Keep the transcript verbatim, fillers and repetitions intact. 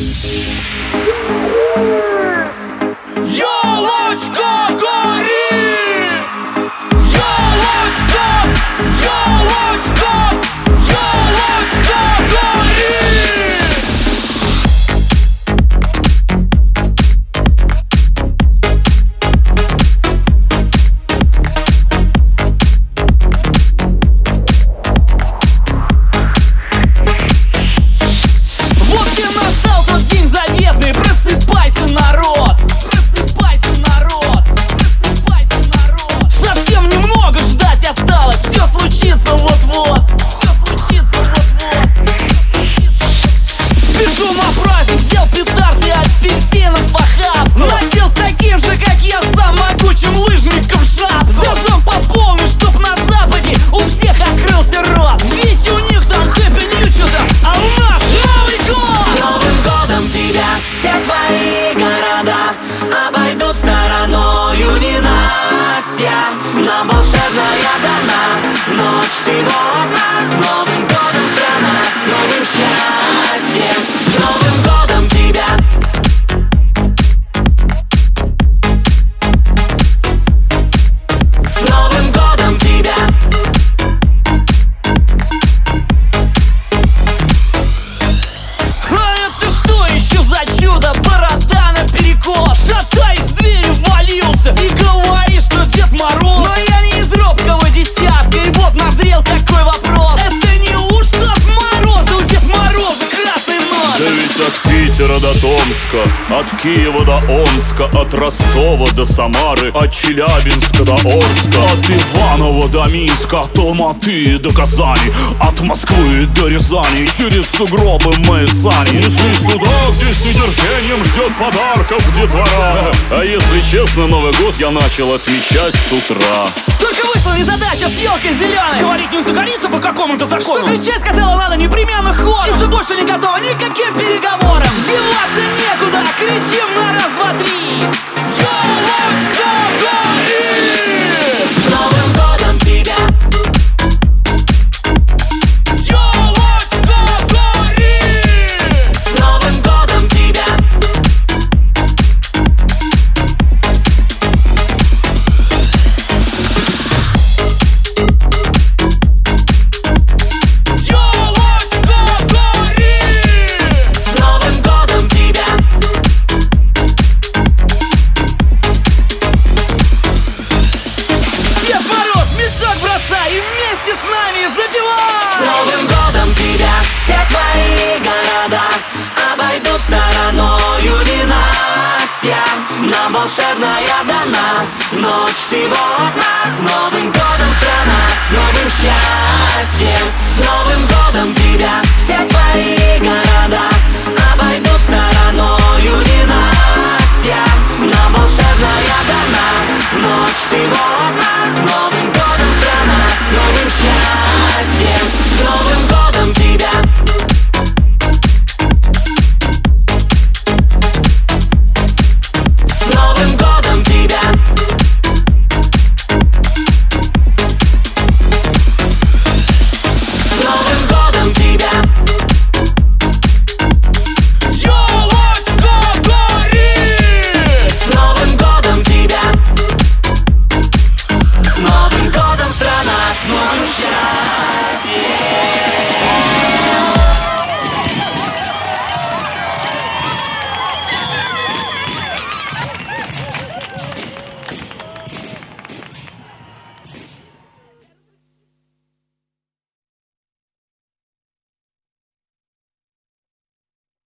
Ёлочка горит! Ёлочка! Ёлочка! Ёлочка горит! Вот ты настал тот день заветный, просыпайся, народ! Просыпайся, народ! Просыпайся, народ! Совсем немного ждать осталось, все случится вот-вот! Все случится вот-вот! Спешу на праздник, взял петарды, апельсинов охап, надел с таким же, как я сам, могучим лыжником шап. Зажжем по полной, чтоб на западе у всех открылся рот. Ведь у них там хэппи нью чудо, а у нас Новый год! С Новым годом тебя! Все твои города обойдут стороною ненастья. Нам волшебная дана ночь всего одна. С Новым годом, страна, с новым счастьем. С Новым годом тебя! С Новым годом тебя! А это что еще за чудо? Борода наперекос, шатаясь в дверь ввалился и говорит, что Дед Мороз. Но я не из робкого десятка, и вот назрел такой вопрос: это неужто от Мороза у Дед Мороза красный нос? Да ведь от Питера до Томска, от Киева до Омска, от Ростова до Самары, от Челябинска до Орска, от Иванова до Минска, от Алматы до Казани, от Москвы до Рязани. Через сугробы мы сани неслись туда, где с нетерпением ждет подарков детвора. А если честно, Новый год я начал отмечать с утра. Только вышла незадача с елкой зеленой, говорит, не загорится по какому-то закону. Что кричать сказала, надо непременно хором. И что больше не готова ни к каким переговорам. Деваться некуда, кричим на раз, два, три. Ёлочка горит! С Новым годом тебя! Ёлочка горит! С Новым годом тебя! Ёлочка горит! С Новым годом тебя! Дед Мороз, мешок бросай и вместе с нами С запивай! Новым годом тебя! Все твои города обойдут стороною ненастья. Нам волшебная дана ночь всего одна. С Новым годом, страна, с новым счастьем. С Новым годом тебя! Все твои города